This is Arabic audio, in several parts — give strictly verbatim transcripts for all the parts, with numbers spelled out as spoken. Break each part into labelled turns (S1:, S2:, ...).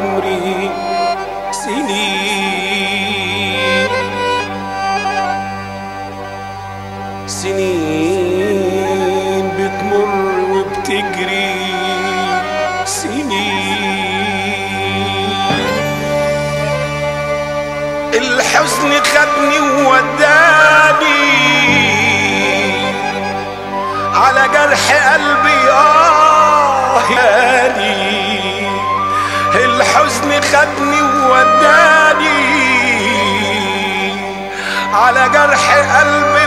S1: عمري سنين سنين بتمر وبتجري سنين. الحزن خدني ووداني على جرح قلبي آه ياني. الحزن خدني ووداني على جرح قلبي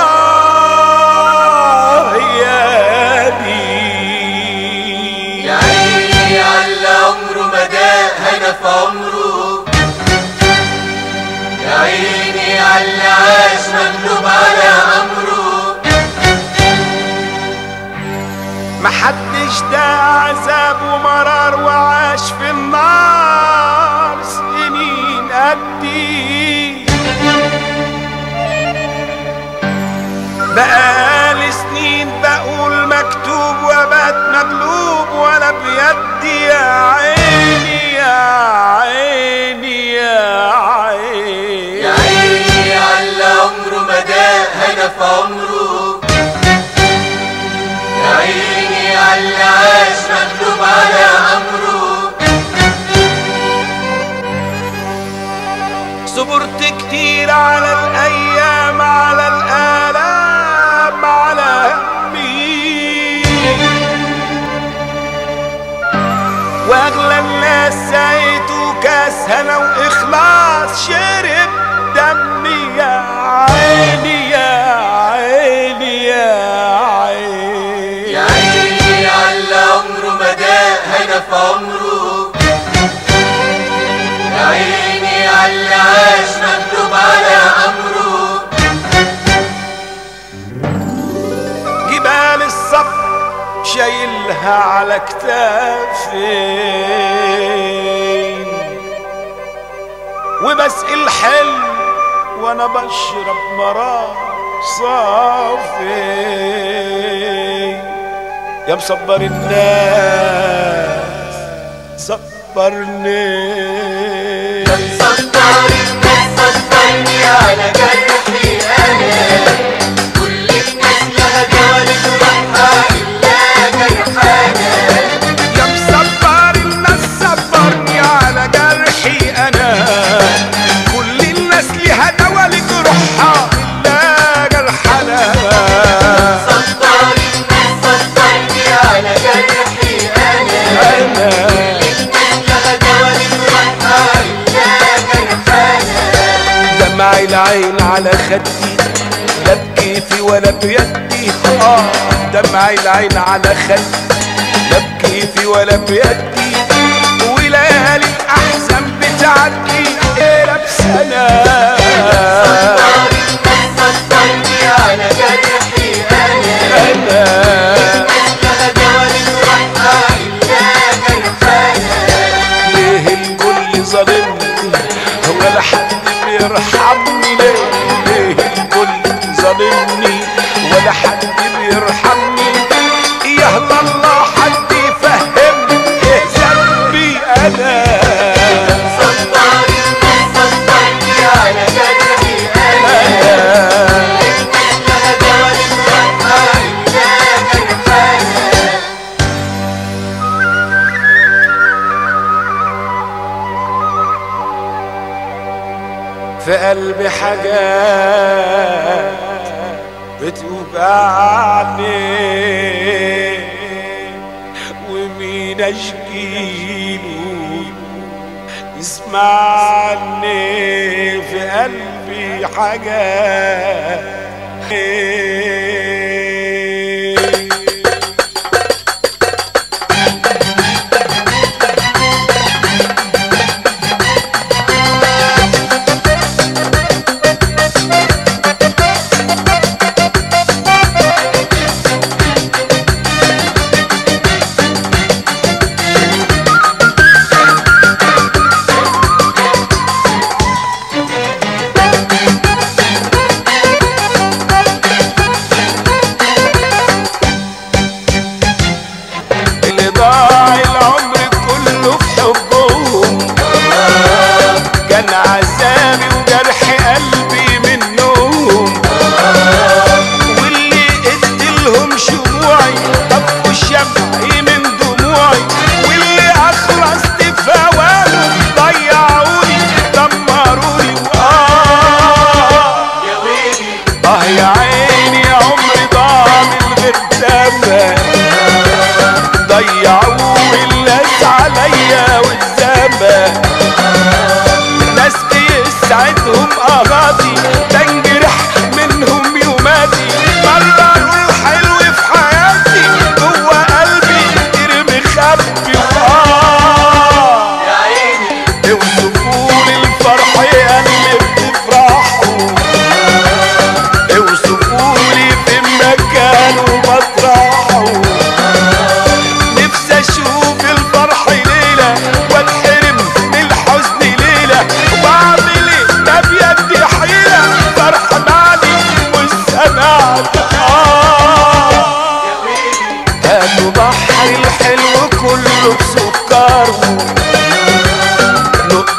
S1: وآه ياني.
S2: يا عيني على عمره مداه هنا في عمره، يا عيني على عاش مغلوب على أمره.
S1: محدش ده عذاب ومرار وعاش في النار سنين قدي. بقالي سنين بقول مكتوب وبات مقلوب ولا بيدي. يا عيني يا عيني يا عيني،
S2: يا عيني على عمره مداه هنا في عمره، يا عيني على عاش مغلوب على أمره.
S1: صبرت كتير على الأيام على الآلام على همي، وأغلى الناس سقيته كاس هنا وإخلاص شرب دمي. يا عيني يا عيني يا عيني،
S2: يا عيني على عمره مداه هنا في عمره، يا عيني على عاش مغلوب على أمره.
S1: جبال الصبر شايلها على كتافي، وبسقي الحلم وانا بشرب مرار صافي. يا مصبر الناس صبرني،
S2: يا مصبر الناس صبرني على جرحي أنا. كل الناس لها جوال تروحها إلا جرحانا.
S1: يا مصبر الناس صبرني على جرحي انا. كل الناس ليها دوا لجروحها الا جرحنا.
S2: صبر الناس صبرني على جرحي أنا.
S1: انا دمع العين على خدي لا بكيفي ولا بيدي. اه دمع العين على خدي لا بكيفي ولا بيدي. وليالي الاحزان بتعدي ليله بسنه.
S2: صبر الناس صبرني على جرحي أنا.
S1: انا
S2: لها جوال تروحها إلا جرحانا.
S1: ليه الكل ظالمني ولا حد بيرحمني؟ ليه ليه الكل ظالمني ولا حد بيرحمني؟ يا الله حد يفهمني ايه ذنبي انا.
S2: صبر الناس صبرني على جرحي أنا. لها جوال تروحها إلا جرحانا.
S1: في قلبي حاجات بتوجعني ومين اشكيله يسمعني. في قلبي حاجات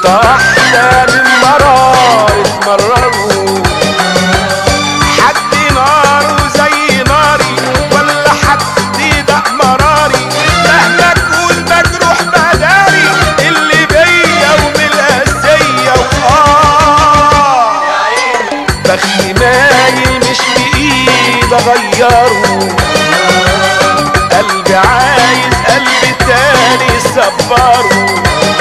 S1: لحظة واحدة من مرار اتمرروا، حد ناره زي ناري ولا حد ده مراري، مهما اكون مجروح بداري اللي بيا وبالقاسية وآه بختي مايل مش بإيد أغيره، قلبي عايز قلبي تاني صبره،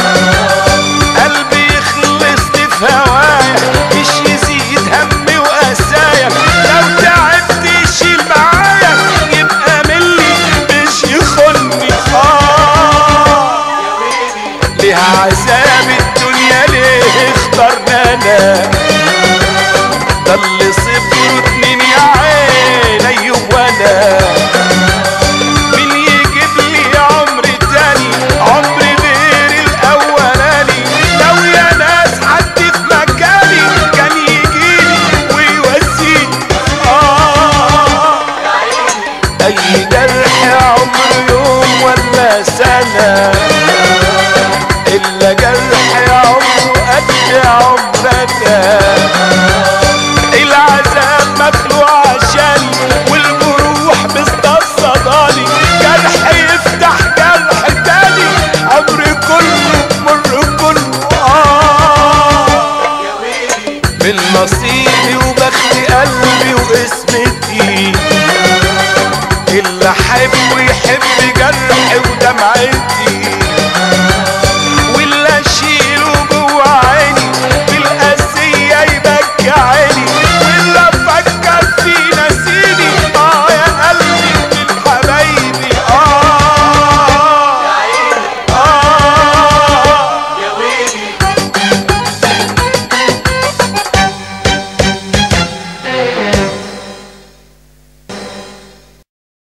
S1: قلبي يخلصني في هوايا مش يزيد همي وقسايا، لو تعبت يشيل معايا يبقى ملي مش يخوني. اه ليه عذاب الدنيا ليه اخترنا انا، ده اللي صفر اتنين يا عيني وانا، مين يجيب لي عمر تاني عمر غير الاولاني، لو يا ناس حد في مكاني كان يجيلي ويواسيني. اه اي جرح عمر يوم ولا سنة الا جرح عمره قد عمرنا، العذاب مخلوق عشاني والجروح مستصداني، جرح يفتح جرح تاني عمري كله مر كله. اه من نصيبي وبختي قلبي وقسمتي اللي احبه يحب جرحي ودمعتي،